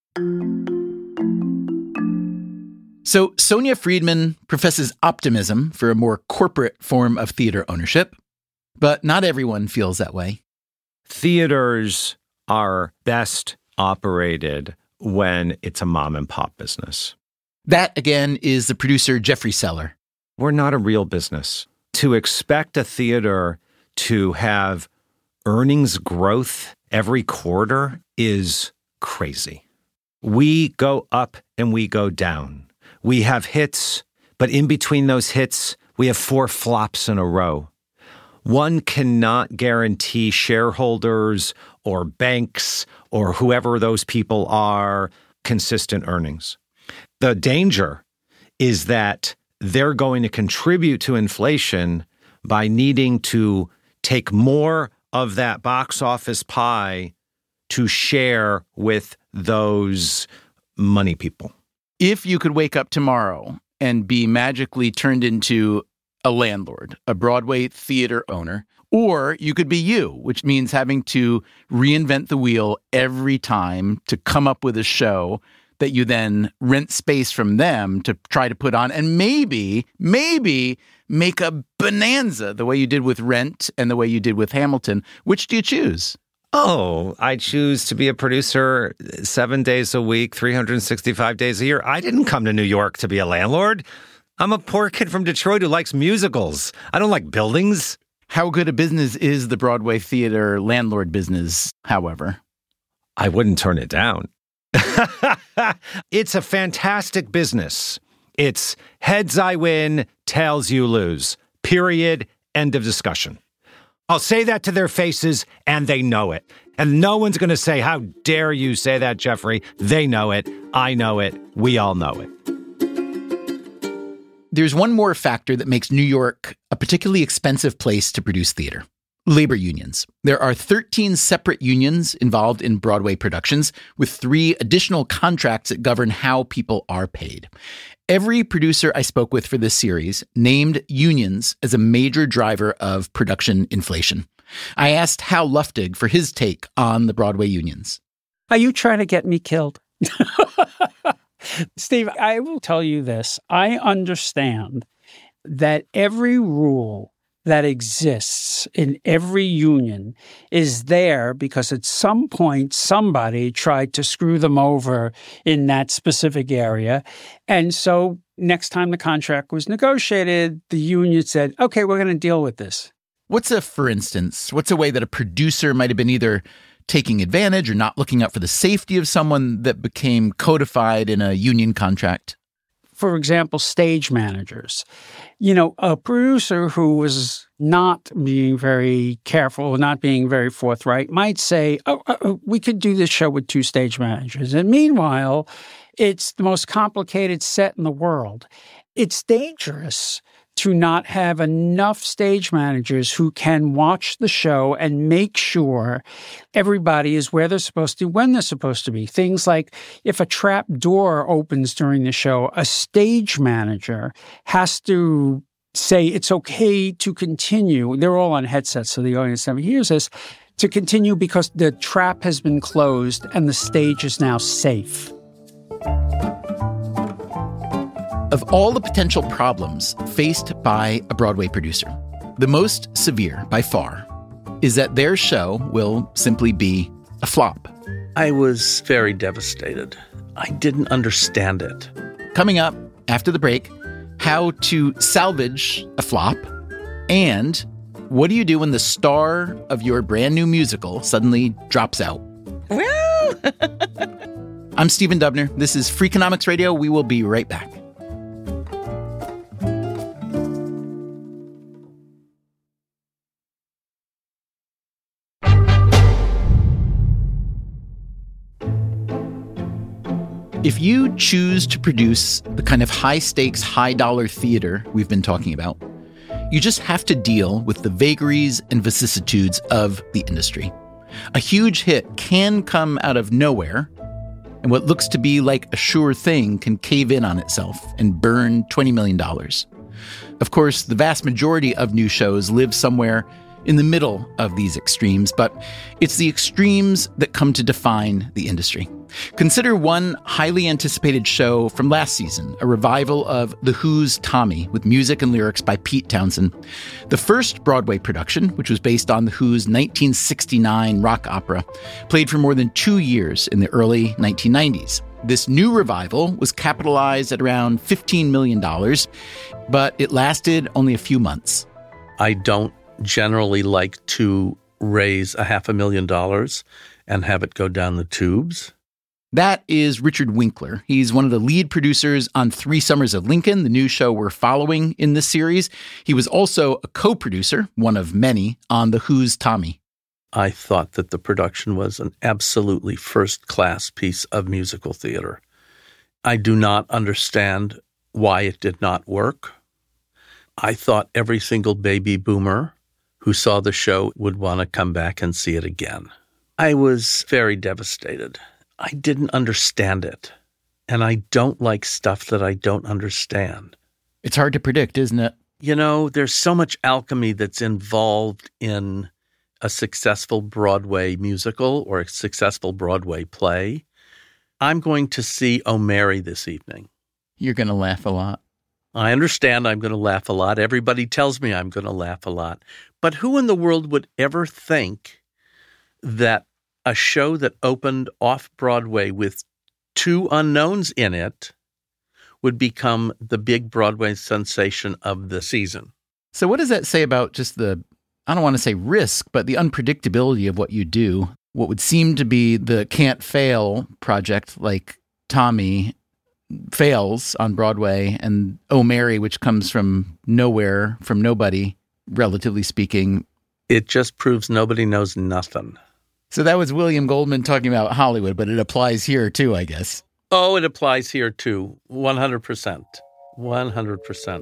So Sonia Friedman professes optimism for a more corporate form of theater ownership, but not everyone feels that way. Theaters are best operated when it's a mom and pop business. That, again, is the producer Jeffrey Seller. We're not a real business. To expect a theater to have earnings growth every quarter is crazy. We go up and we go down. We have hits, but in between those hits, we have four flops in a row. One cannot guarantee shareholders or banks or whoever those people are consistent earnings. The danger is that they're going to contribute to inflation by needing to take more of that box office pie to share with those money people. If you could wake up tomorrow and be magically turned into a landlord, a Broadway theater owner, or you could be you, which means having to reinvent the wheel every time to come up with a show that you then rent space from them to try to put on and maybe, maybe make a bonanza the way you did with Rent and the way you did with Hamilton. Which do you choose? Oh, I choose to be a producer seven days a week, three hundred sixty-five days a year. I didn't come to New York to be a landlord. I'm a poor kid from Detroit who likes musicals. I don't like buildings. How good a business is the Broadway theater landlord business, however? I wouldn't turn it down. It's a fantastic business. It's heads I win, tails you lose. Period. End of discussion. I'll say that to their faces, and they know it. And no one's going to say, how dare you say that, Jeffrey? They know it. I know it. We all know it. There's one more factor that makes New York a particularly expensive place to produce theater. Labor unions. There are thirteen separate unions involved in Broadway productions, with three additional contracts that govern how people are paid. Every producer I spoke with for this series named unions as a major driver of production inflation. I asked Hal Luftig for his take on the Broadway unions. Are you trying to get me killed? Steve, I will tell you this. I understand that every rule that exists in every union is there because at some point somebody tried to screw them over in that specific area. And so next time the contract was negotiated, the union said, okay, we're going to deal with this. What's a, for instance, what's a way that a producer might have been either taking advantage or not looking out for the safety of someone that became codified in a union contract? For example, stage managers. You know, a producer who was not being very careful, not being very forthright, might say, oh, oh, we could do this show with two stage managers. And meanwhile, it's the most complicated set in the world. It's dangerous to not have enough stage managers who can watch the show and make sure everybody is where they're supposed to, when they're supposed to be. Things like if a trap door opens during the show, a stage manager has to say it's okay to continue. They're all on headsets, so the audience never hears this, to continue because the trap has been closed and the stage is now safe. Of all the potential problems faced by a Broadway producer, the most severe, by far, is that their show will simply be a flop. I was very devastated. I didn't understand it. Coming up after the break, how to salvage a flop, and what do you do when the star of your brand new musical suddenly drops out? I'm Stephen Dubner. This is Freakonomics Radio. We will be right back. If you choose to produce the kind of high-stakes, high-dollar theater we've been talking about, you just have to deal with the vagaries and vicissitudes of the industry. A huge hit can come out of nowhere, and what looks to be like a sure thing can cave in on itself and burn twenty million dollars. Of course, the vast majority of new shows live somewhere in the middle of these extremes, but it's the extremes that come to define the industry. Consider one highly anticipated show from last season, a revival of The Who's Tommy, with music and lyrics by Pete Townsend. The first Broadway production, which was based on The Who's nineteen sixty-nine rock opera, played for more than two years in the early nineteen nineties. This new revival was capitalized at around fifteen million dollars, but it lasted only a few months. I don't generally like to raise a half a million dollars and have it go down the tubes. That is Richard Winkler. He's one of the lead producers on Three Summers of Lincoln, the new show we're following in this series. He was also a co-producer, one of many, on The Who's Tommy. I thought that the production was an absolutely first-class piece of musical theater. I do not understand why it did not work. I thought every single baby boomer who saw the show would want to come back and see it again. I was very devastated. I didn't understand it. And I don't like stuff that I don't understand. It's hard to predict, isn't it? You know, there's so much alchemy that's involved in a successful Broadway musical or a successful Broadway play. I'm going to see Oh Mary this evening. You're going to laugh a lot. I understand I'm going to laugh a lot. Everybody tells me I'm going to laugh a lot. But who in the world would ever think that a show that opened off-Broadway with two unknowns in it would become the big Broadway sensation of the season? So what does that say about just the, I don't want to say risk, but the unpredictability of what you do? What would seem to be the can't-fail project like Tommy fails on Broadway, and Oh Mary, which comes from nowhere, from nobody, relatively speaking. It just proves nobody knows nothing. So that was William Goldman talking about Hollywood, but it applies here too, I guess. Oh, it applies here too. one hundred percent. one hundred percent.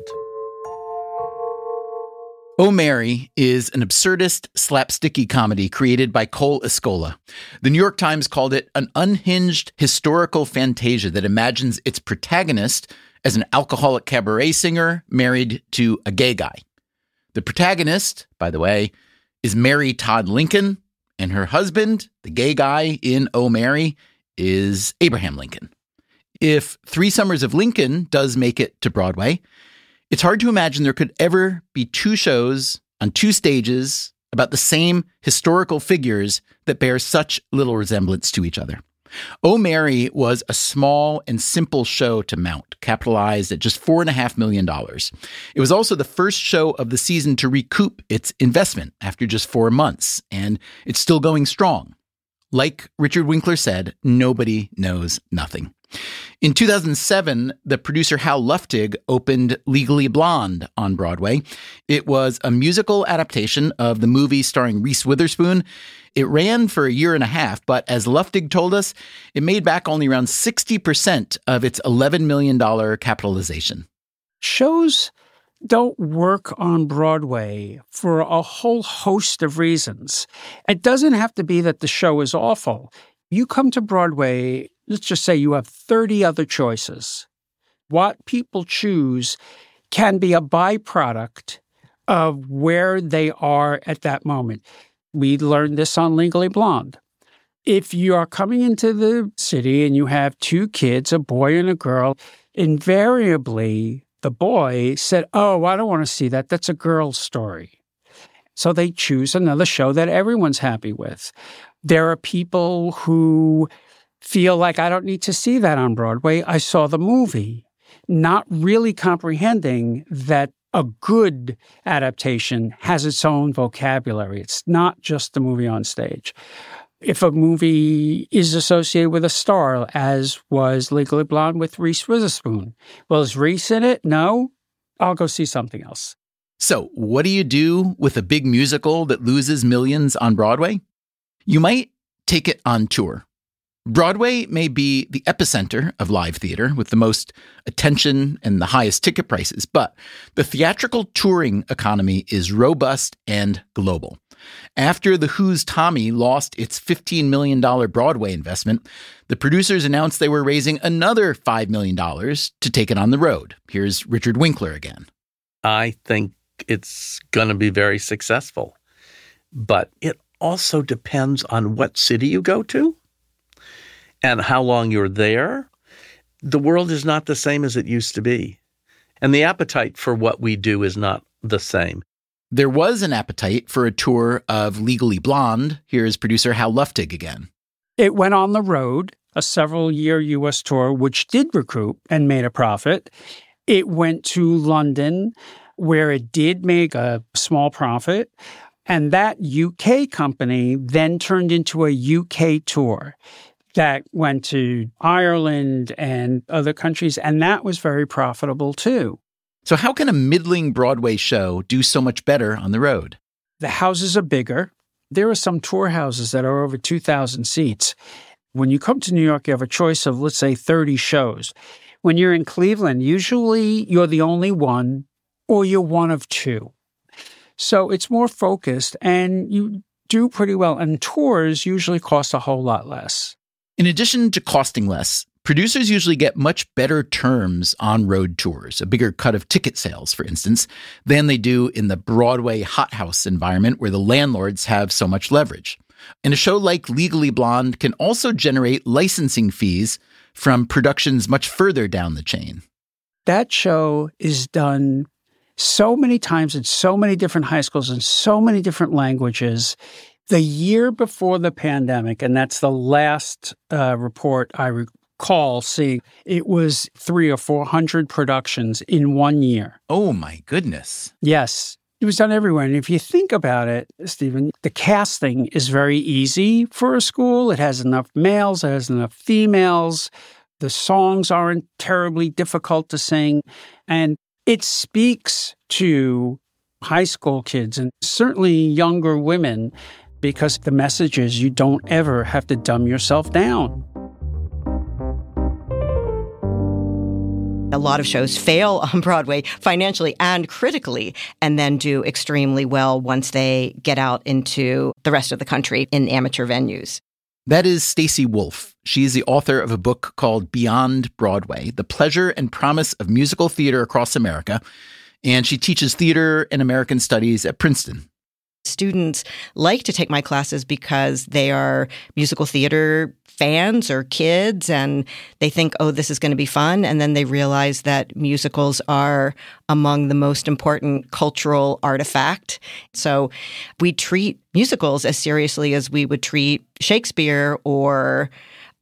Oh Mary is an absurdist, slapsticky comedy created by Cole Escola. The New York Times called it an unhinged historical fantasia that imagines its protagonist as an alcoholic cabaret singer married to a gay guy. The protagonist, by the way, is Mary Todd Lincoln, and her husband, the gay guy in Oh Mary, is Abraham Lincoln. If Three Summers of Lincoln does make it to Broadway, it's hard to imagine there could ever be two shows on two stages about the same historical figures that bear such little resemblance to each other. Oh Mary was a small and simple show to mount, capitalized at just four and a half million dollars. It was also the first show of the season to recoup its investment after just four months, and it's still going strong. Like Richard Winkler said, nobody knows nothing. In two thousand seven, the producer Hal Luftig opened Legally Blonde on Broadway. It was a musical adaptation of the movie starring Reese Witherspoon. It ran for a year and a half, but as Luftig told us, it made back only around sixty percent of its eleven million dollars capitalization. Shows don't work on Broadway for a whole host of reasons. It doesn't have to be that the show is awful. You come to Broadway, let's just say you have thirty other choices. What people choose can be a byproduct of where they are at that moment. We learned this on Legally Blonde. If you are coming into the city and you have two kids, a boy and a girl, invariably the boy said, oh, I don't want to see that. That's a girl's story. So they choose another show that everyone's happy with. There are people who feel like, I don't need to see that on Broadway. I saw the movie, not really comprehending that a good adaptation has its own vocabulary. It's not just the movie on stage. If a movie is associated with a star, as was Legally Blonde with Reese Witherspoon, well, is Reese in it? No. I'll go see something else. So what do you do with a big musical that loses millions on Broadway? You might take it on tour. Broadway may be the epicenter of live theater with the most attention and the highest ticket prices, but the theatrical touring economy is robust and global. After The Who's Tommy lost its fifteen million dollars Broadway investment, the producers announced they were raising another five million dollars to take it on the road. Here's Richard Winkler again. I think it's going to be very successful, but it also depends on what city you go to and how long you're there. The world is not the same as it used to be, and the appetite for what we do is not the same. There was an appetite for a tour of Legally Blonde. Here's producer Hal Luftig again. It went on the road, a several-year U S tour, which did recoup and made a profit. It went to London, where it did make a small profit. And that U K company then turned into a U K tour that went to Ireland and other countries, and that was very profitable too. So how can a middling Broadway show do so much better on the road? The houses are bigger. There are some tour houses that are over two thousand seats. When you come to New York, you have a choice of, let's say, thirty shows. When you're in Cleveland, usually you're the only one or you're one of two. So it's more focused and you do pretty well. And tours usually cost a whole lot less. In addition to costing less, producers usually get much better terms on road tours, a bigger cut of ticket sales, for instance, than they do in the Broadway hothouse environment where the landlords have so much leverage. And a show like Legally Blonde can also generate licensing fees from productions much further down the chain. That show is done so many times in so many different high schools in so many different languages. The year before the pandemic, and that's the last uh, report I recall, Call, see, it was three or four hundred productions in one year. Oh, my goodness. Yes. It was done everywhere. And if you think about it, Stephen, the casting is very easy for a school. It has enough males. It has enough females. The songs aren't terribly difficult to sing. And it speaks to high school kids and certainly younger women because the message is you don't ever have to dumb yourself down. A lot of shows fail on Broadway financially and critically and then do extremely well once they get out into the rest of the country in amateur venues. That is Stacey Wolf. She's the author of a book called Beyond Broadway, The Pleasure and Promise of Musical Theater Across America, and she teaches theater and American studies at Princeton. Students like to take my classes because they are musical theater fans or kids, and they think, oh, this is going to be fun. And then they realize that musicals are among the most important cultural artifact. So we treat musicals as seriously as we would treat Shakespeare or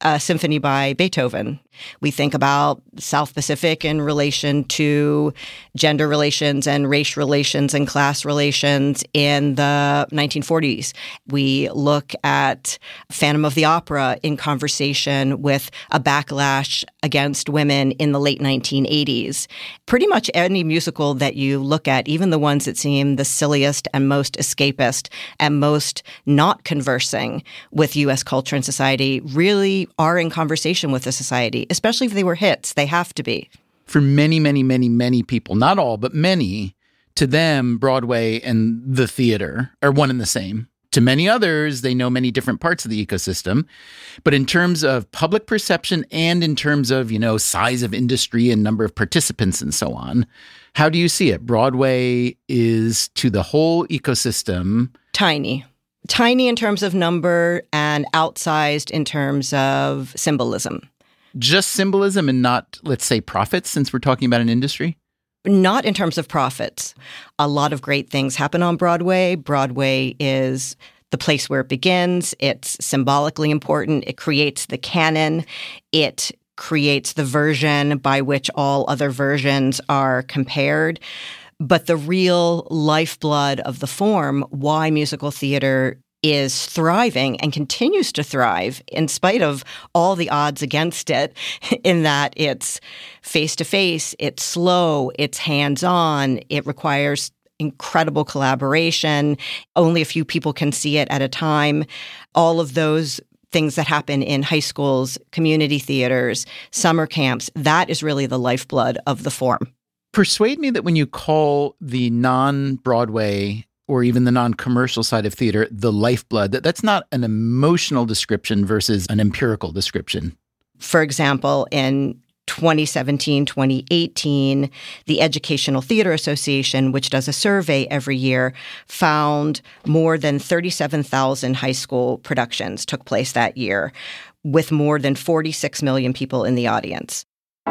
a symphony by Beethoven. We think about South Pacific in relation to gender relations and race relations and class relations in the nineteen forties. We look at Phantom of the Opera in conversation with a backlash against women in the late nineteen eighties. Pretty much any musical that you look at, even the ones that seem the silliest and most escapist and most not conversing with U S culture and society, really are in conversation with the society, especially if they were hits. They have to be. For many, many, many, many people, not all, but many, to them, Broadway and the theater are one and the same. To many others, they know many different parts of the ecosystem. But in terms of public perception and in terms of, you know, size of industry and number of participants and so on, how do you see it? Broadway is to the whole ecosystem Tiny. Tiny in terms of number and outsized in terms of symbolism. Just symbolism and not, let's say, profits, since we're talking about an industry? Not in terms of profits. A lot of great things happen on Broadway. Broadway is the place where it begins. It's symbolically important. It creates the canon. It creates the version by which all other versions are compared. But the real lifeblood of the form, why musical theater is thriving and continues to thrive in spite of all the odds against it, in that it's face-to-face, it's slow, it's hands-on, it requires incredible collaboration. Only a few people can see it at a time. All of those things that happen in high schools, community theaters, summer camps, that is really the lifeblood of the form. Persuade me that when you call the non-Broadway or even the non-commercial side of theater the lifeblood, that that's not an emotional description versus an empirical description. For example, in twenty seventeen, twenty eighteen, the Educational Theater Association, which does a survey every year, found more than thirty-seven thousand high school productions took place that year, with more than forty-six million people in the audience.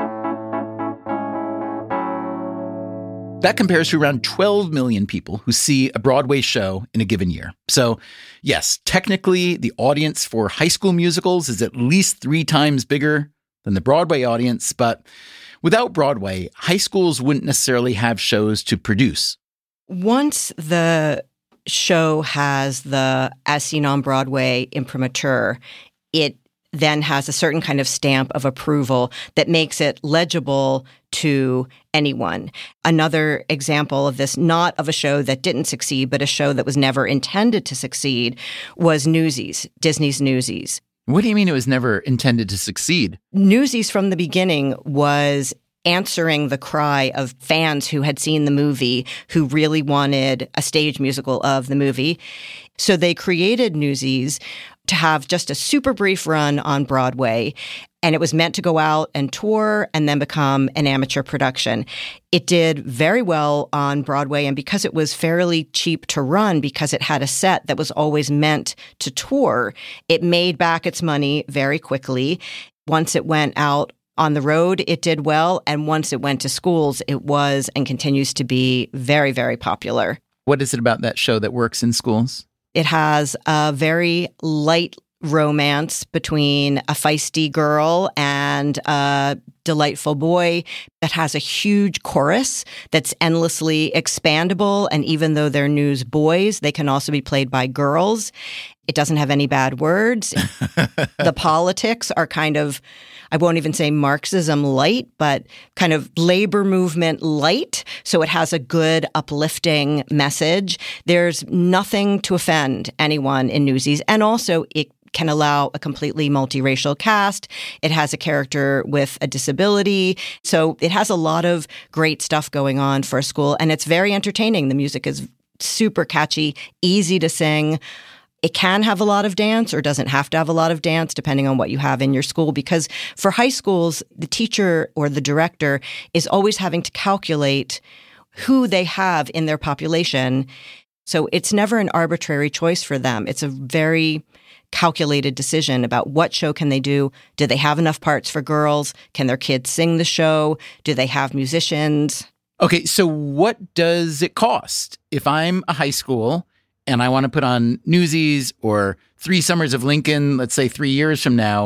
That compares to around twelve million people who see a Broadway show in a given year. So, yes, technically, the audience for high school musicals is at least three times bigger than the Broadway audience. But without Broadway, high schools wouldn't necessarily have shows to produce. Once the show has the As Seen on Broadway imprimatur, it then has a certain kind of stamp of approval that makes it legible to anyone. Another example of this, not of a show that didn't succeed, but a show that was never intended to succeed, was Newsies, Disney's Newsies. What do you mean it was never intended to succeed? Newsies from the beginning was answering the cry of fans who had seen the movie, who really wanted a stage musical of the movie. So they created Newsies to have just a super brief run on Broadway, and it was meant to go out and tour and then become an amateur production. It did very well on Broadway, and because it was fairly cheap to run, because it had a set that was always meant to tour, it made back its money very quickly. Once it went out on the road, it did well, and once it went to schools, it was and continues to be very, very popular. What is it about that show that works in schools? It has a very light romance between a feisty girl and a delightful boy that has a huge chorus that's endlessly expandable. And even though they're newsboys, they can also be played by girls. It doesn't have any bad words. The politics are kind of, I won't even say Marxism light, but kind of labor movement light. So it has a good, uplifting message. There's nothing to offend anyone in Newsies. And also it can allow a completely multiracial cast. It has a character with a disability. So it has a lot of great stuff going on for a school. And it's very entertaining. The music is super catchy, easy to sing. It can have a lot of dance or doesn't have to have a lot of dance, depending on what you have in your school. Because for high schools, the teacher or the director is always having to calculate who they have in their population. So it's never an arbitrary choice for them. It's a very calculated decision about what show can they do. Do they have enough parts for girls? Can their kids sing the show? Do they have musicians? Okay, so what does it cost? If I'm a high school and I want to put on Newsies or Three Summers of Lincoln, let's say three years from now,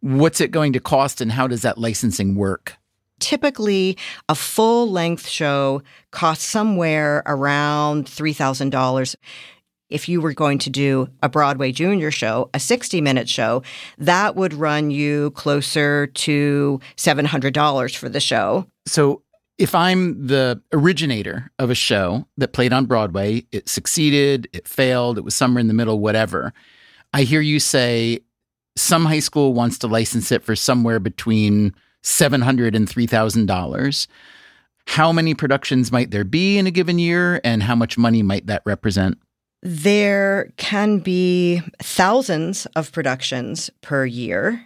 What's it going to cost, and how does that licensing work? Typically, a full-length show costs somewhere around three thousand dollars. If you were going to do a Broadway junior show, a sixty-minute show, that would run you closer to seven hundred dollars for the show. So if I'm the originator of a show that played on Broadway, it succeeded, it failed, it was somewhere in the middle, whatever, I hear you say some high school wants to license it for somewhere between seven hundred dollars and three thousand dollars. How many productions might there be in a given year, and how much money might that represent? There can be thousands of productions per year,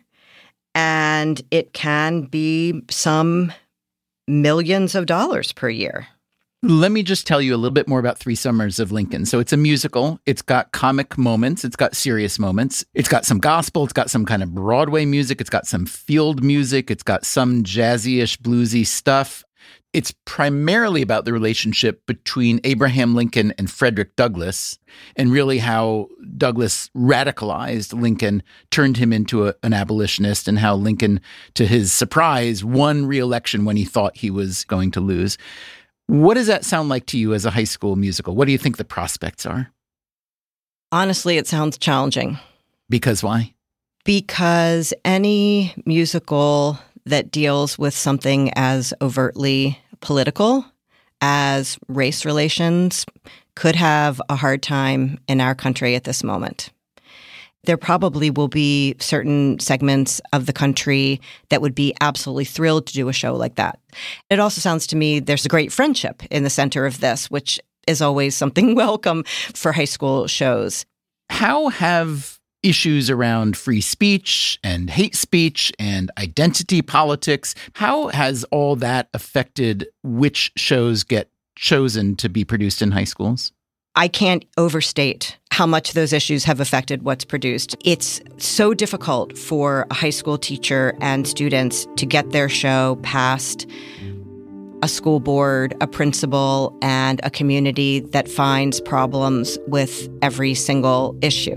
and it can be some millions of dollars per year. Let me just tell you a little bit more about Three Summers of Lincoln. So it's a musical. It's got comic moments. It's got serious moments. It's got some gospel. It's got some kind of Broadway music. It's got some field music. It's got some jazzy-ish, bluesy stuff. It's primarily about the relationship between Abraham Lincoln and Frederick Douglass, and really how Douglass radicalized Lincoln, turned him into a, an abolitionist, and how Lincoln, to his surprise, won re-election when he thought he was going to lose. What does that sound like to you as a high school musical? What do you think the prospects are? Honestly, it sounds challenging. Because why? Because any musical that deals with something as overtly political as race relations could have a hard time in our country at this moment. There probably will be certain segments of the country that would be absolutely thrilled to do a show like that. It also sounds to me there's a great friendship in the center of this, which is always something welcome for high school shows. How have issues around free speech and hate speech and identity politics, how has all that affected which shows get chosen to be produced in high schools? I can't overstate how much those issues have affected what's produced. It's so difficult for a high school teacher and students to get their show past a school board, a principal, and a community that finds problems with every single issue.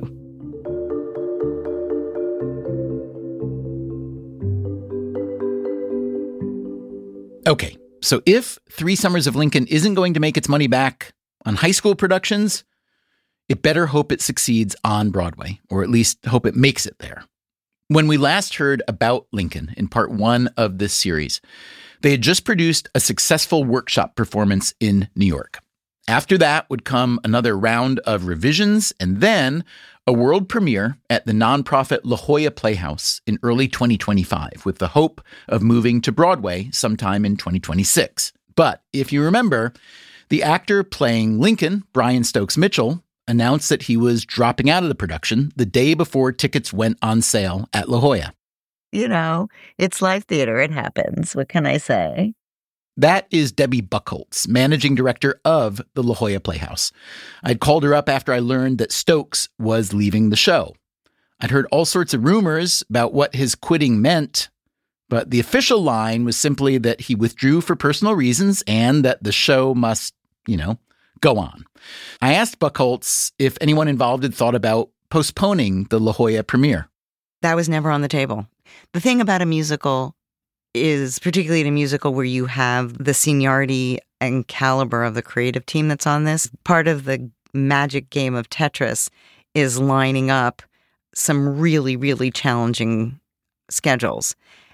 Okay, so if Three Summers of Lincoln isn't going to make its money back on high school productions, it better hope it succeeds on Broadway, or at least hope it makes it there. When we last heard about Lincoln in part one of this series, they had just produced a successful workshop performance in New York. After that would come another round of revisions, and then a world premiere at the nonprofit La Jolla Playhouse in early twenty twenty-five, with the hope of moving to Broadway sometime in twenty twenty-six. But if you remember, the actor playing Lincoln, Brian Stokes Mitchell, announced that he was dropping out of the production the day before tickets went on sale at La Jolla. You know, it's live theater. It happens. What can I say? That is Debbie Buchholz, managing director of the La Jolla Playhouse. I'd called her up after I learned that Stokes was leaving the show. I'd heard all sorts of rumors about what his quitting meant, but the official line was simply that he withdrew for personal reasons and that the show must, you know, go on. I asked Buchholz if anyone involved had thought about postponing the La Jolla premiere. That was never on the table. The thing about a musical is, particularly in a musical where you have the seniority and caliber of the creative team that's on this, part of the magic game of Tetris is lining up some really, really challenging schedules.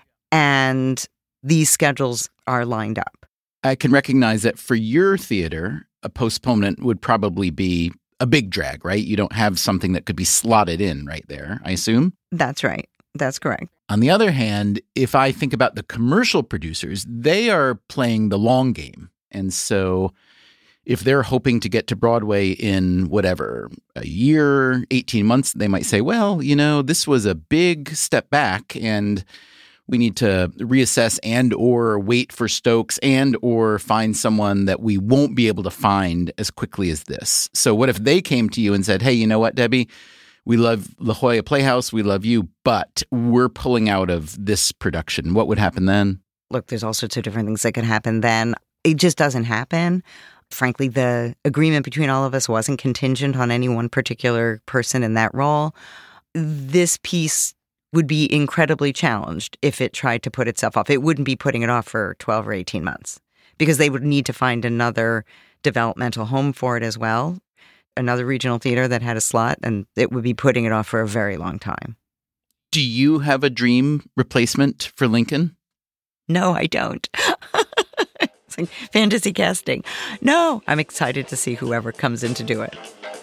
And these schedules are lined up. I can recognize that for your theater, a postponement would probably be a big drag, right? You don't have something that could be slotted in right there, I assume? That's right. That's correct. On the other hand, if I think about the commercial producers, they are playing the long game. And so if they're hoping to get to Broadway in whatever, a year, eighteen months, they might say, well, you know, this was a big step back and we need to reassess and or wait for Stokes and or find someone that we won't be able to find as quickly as this. So what if they came to you and said, hey, you know what, Debbie? We love La Jolla Playhouse. We love you, but we're pulling out of this production. What would happen then? Look, there's all sorts of different things that could happen then. It just doesn't happen. Frankly, the agreement between all of us wasn't contingent on any one particular person in that role. This piece would be incredibly challenged if it tried to put itself off. It wouldn't be putting it off for twelve or eighteen months because they would need to find another developmental home for it as well, another regional theater that had a slot, and it would be putting it off for a very long time. Do you have a dream replacement for Lincoln? No, I don't. It's like fantasy casting. No, I'm excited to see whoever comes in to do it.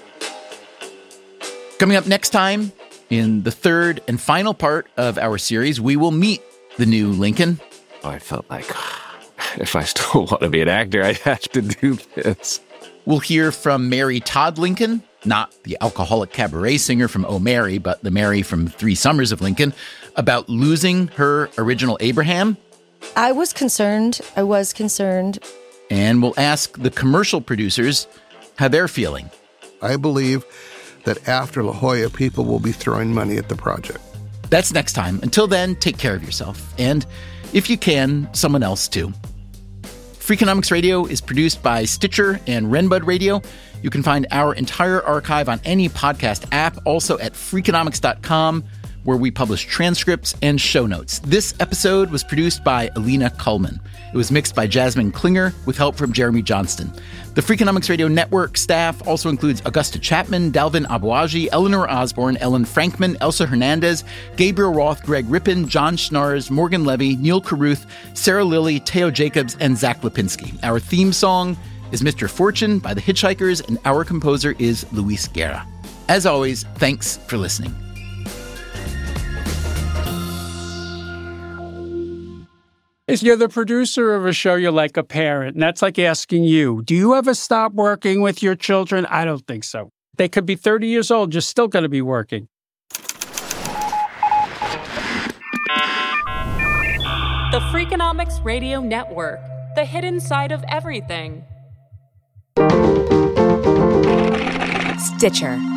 Coming up next time, in the third and final part of our series, we will meet the new Lincoln. Oh, I felt like if I still want to be an actor, I have to do this. We'll hear from Mary Todd Lincoln, not the alcoholic cabaret singer from Oh Mary, but the Mary from Three Summers of Lincoln, about losing her original Abraham. I was concerned. I was concerned. And we'll ask the commercial producers how they're feeling. I believe that after La Jolla, people will be throwing money at the project. That's next time. Until then, take care of yourself. And if you can, someone else too. Freakonomics Radio is produced by Stitcher and Renbud Radio. You can find our entire archive on any podcast app, also at freakonomics dot com, where we publish transcripts and show notes. This episode was produced by Alina Kullman. It was mixed by Jasmine Klinger with help from Jeremy Johnston. The Freakonomics Radio Network staff also includes Augusta Chapman, Dalvin Abuaji, Eleanor Osborne, Ellen Frankman, Elsa Hernandez, Gabriel Roth, Greg Rippin, John Schnars, Morgan Levy, Neil Carruth, Sarah Lilly, Teo Jacobs, and Zach Lipinski. Our theme song is Mister Fortune by the Hitchhikers, and our composer is Luis Guerra. As always, thanks for listening. If you're the producer of a show, you're like a parent, and that's like asking you, do you ever stop working with your children? I don't think so. They could be thirty years old, you're still going to be working. The Freakonomics Radio Network, the hidden side of everything. Stitcher.